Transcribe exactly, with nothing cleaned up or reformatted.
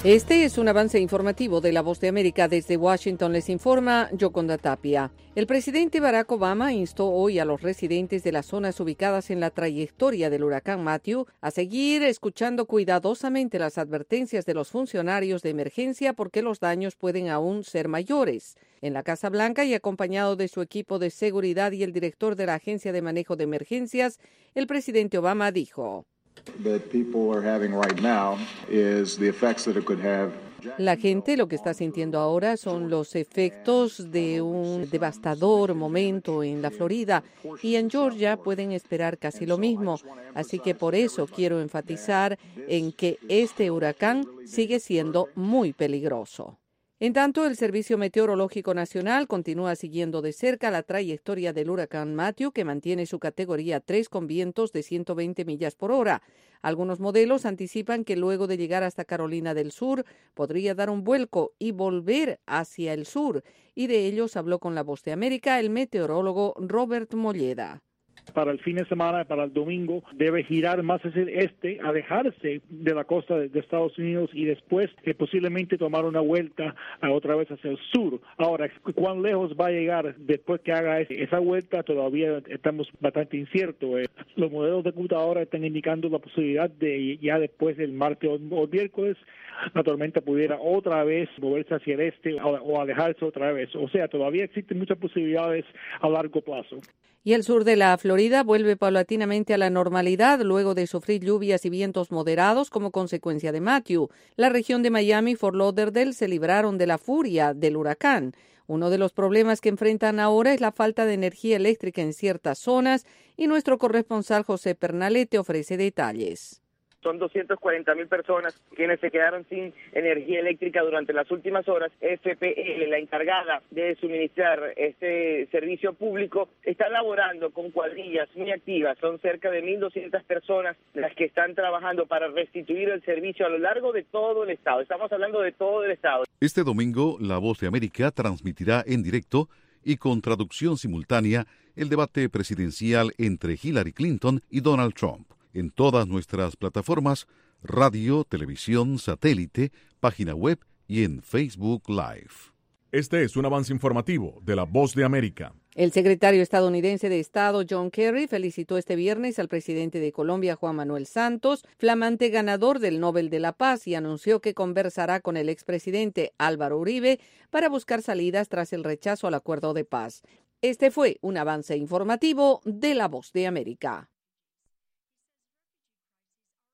Este es un avance informativo de La Voz de América. Desde Washington les informa Yoconda Tapia. El presidente Barack Obama instó hoy a los residentes de las zonas ubicadas en la trayectoria del huracán Matthew a seguir escuchando cuidadosamente las advertencias de los funcionarios de emergencia porque los daños pueden aún ser mayores. En la Casa Blanca y acompañado de su equipo de seguridad y el director de la Agencia de Manejo de Emergencias, el presidente Obama dijo: La gente lo que está sintiendo ahora son los efectos de un devastador momento en la Florida, y en Georgia pueden esperar casi lo mismo. Así que por eso quiero enfatizar en que este huracán sigue siendo muy peligroso. En tanto, el Servicio Meteorológico Nacional continúa siguiendo de cerca la trayectoria del huracán Matthew, que mantiene su categoría tres con vientos de ciento veinte millas por hora. Algunos modelos anticipan que luego de llegar hasta Carolina del Sur podría dar un vuelco y volver hacia el sur, y de ellos habló con La Voz de América el meteorólogo Robert Molleda. Para el fin de semana, para el domingo, debe girar más hacia el este, alejarse de la costa de, de Estados Unidos y después eh, posiblemente tomar una vuelta a otra vez hacia el sur. Ahora, ¿cuán lejos va a llegar después que haga ese, esa vuelta? Todavía estamos bastante inciertos. Eh. Los modelos de computadora están indicando la posibilidad de ya después del martes o, o miércoles la tormenta pudiera otra vez moverse hacia el este o, o alejarse otra vez. O sea, todavía existen muchas posibilidades a largo plazo. Y el sur de la Florida vuelve paulatinamente a la normalidad luego de sufrir lluvias y vientos moderados como consecuencia de Matthew. La región de Miami y Fort Lauderdale se libraron de la furia del huracán. Uno de los problemas que enfrentan ahora es la falta de energía eléctrica en ciertas zonas, y nuestro corresponsal José Pernalete ofrece detalles. Son doscientas cuarenta mil personas quienes se quedaron sin energía eléctrica durante las últimas horas. F P L, la encargada de suministrar este servicio público, está laborando con cuadrillas muy activas. Son cerca de mil doscientas personas las que están trabajando para restituir el servicio a lo largo de todo el estado. Estamos hablando de todo el estado. Este domingo, La Voz de América transmitirá en directo y con traducción simultánea el debate presidencial entre Hillary Clinton y Donald Trump. En todas nuestras plataformas, radio, televisión, satélite, página web y en Facebook Live. Este es un avance informativo de La Voz de América. El secretario estadounidense de Estado, John Kerry, felicitó este viernes al presidente de Colombia, Juan Manuel Santos, flamante ganador del Nobel de la Paz, y anunció que conversará con el expresidente Álvaro Uribe para buscar salidas tras el rechazo al acuerdo de paz. Este fue un avance informativo de La Voz de América.